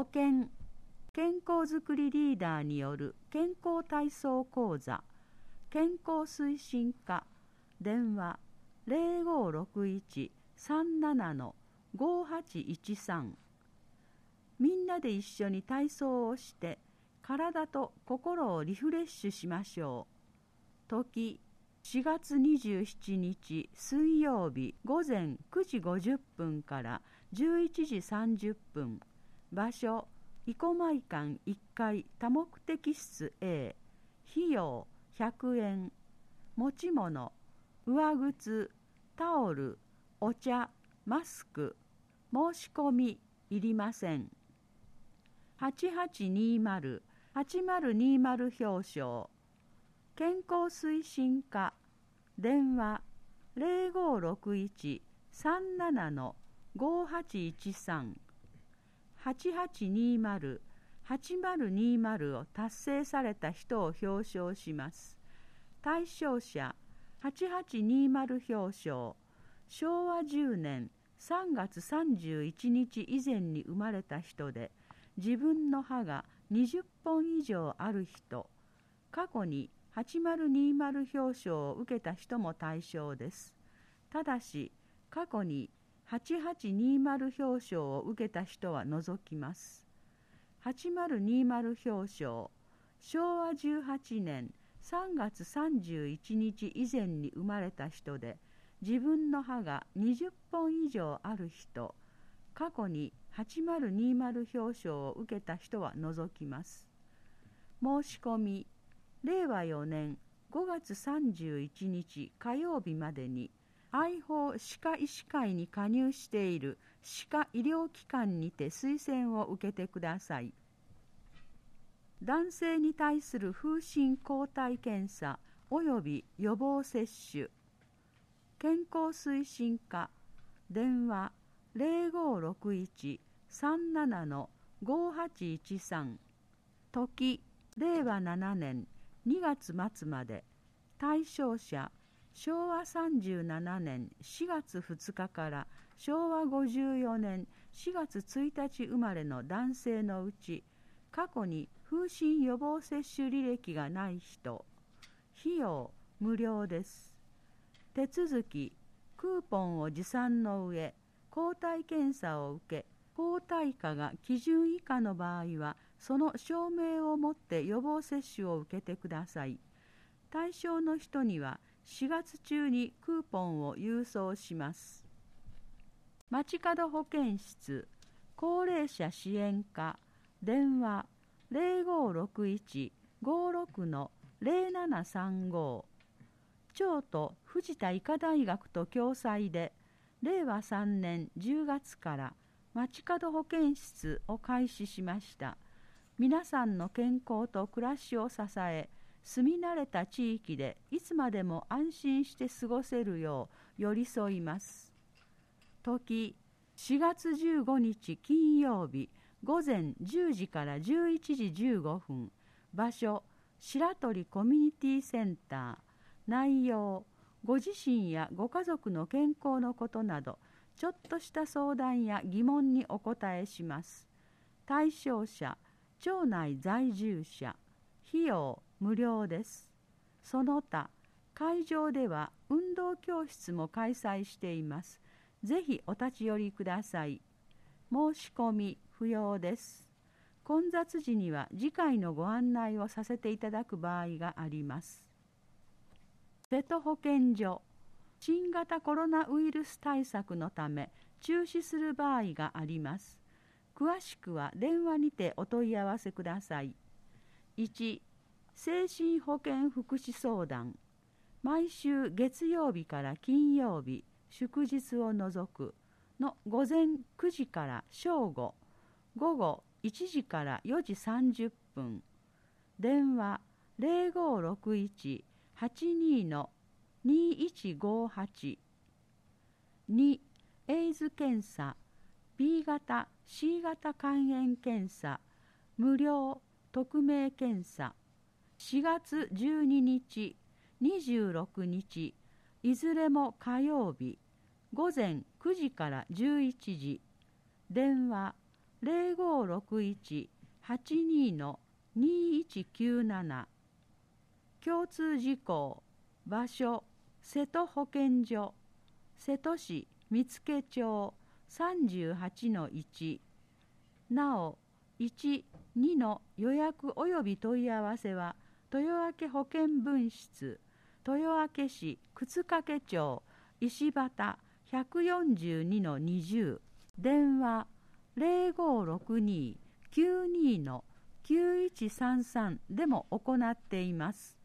健康づくりリーダーによる健康体操講座、健康推進課、電話0561-37-5813。みんなで一緒に体操をして体と心をリフレッシュしましょう。時4月27日水曜日午前9時50分から11時30分。場所生駒館1階多目的室 A。 費用100円。持ち物上靴、タオル、お茶、マスク。申し込みいりません。8820-8020表彰。健康推進課、電話0561-37-5813。8820-8020を達成された人を表彰します。対象者8820表彰。昭和10年3月31日以前に生まれた人で、自分の歯が20本以上ある人。過去に8020表彰を受けた人も対象です。ただし過去に8820表彰を受けた人は除きます。8020表彰。昭和18年3月31日以前に生まれた人で、自分の歯が20本以上ある人。過去に8020表彰を受けた人は除きます。申し込み令和4年5月31日火曜日までに、愛邦歯科医師会に加入している歯科医療機関にて推薦を受けてください。男性に対する風疹抗体検査および予防接種。健康推進課、電話0561-37-5813。時令和7年2月末まで。対象者昭和37年4月2日から昭和54年4月1日生まれの男性のうち、過去に風疹予防接種履歴がない人。費用無料です。手続きクーポンを持参の上、抗体検査を受け、抗体価が基準以下の場合はその証明をもって予防接種を受けてください。対象の人には4月中にクーポンを郵送します。街角保健室、高齢者支援課、電話0561-56-0735。京都藤田医科大学と共催で、令和3年10月から街角保健室を開始しました。皆さんの健康と暮らしを支え、住み慣れた地域でいつまでも安心して過ごせるよう寄り添います。時4月15日金曜日午前10時から11時15分。場所白鳥コミュニティセンター。内容ご自身やご家族の健康のことなど、ちょっとした相談や疑問にお答えします。対象者町内在住者。費用無料です。その他会場では運動教室も開催しています。ぜひお立ち寄りください。申し込み不要です。混雑時には次回のご案内をさせていただく場合があります。瀬戸保健所、新型コロナウイルス対策のため中止する場合があります。詳しくは電話にてお問い合わせください。1、精神保健福祉相談。毎週月曜日から金曜日、祝日を除くの午前9時から正午、午後1時から4時30分。電話0561-82-2158。2、エイズ検査、B 型、C 型肝炎検査、無料、匿名検査。4月12日、26日、いずれも火曜日、午前9時から11時。電話 0561-82-2197。共通事項、場所、瀬戸保健所、瀬戸市見附町38-1。なお、1、2の予約及び問い合わせは、豊明保健分室、豊明市沓掛町石畑142-20。電話0562-92-9133でも行っています。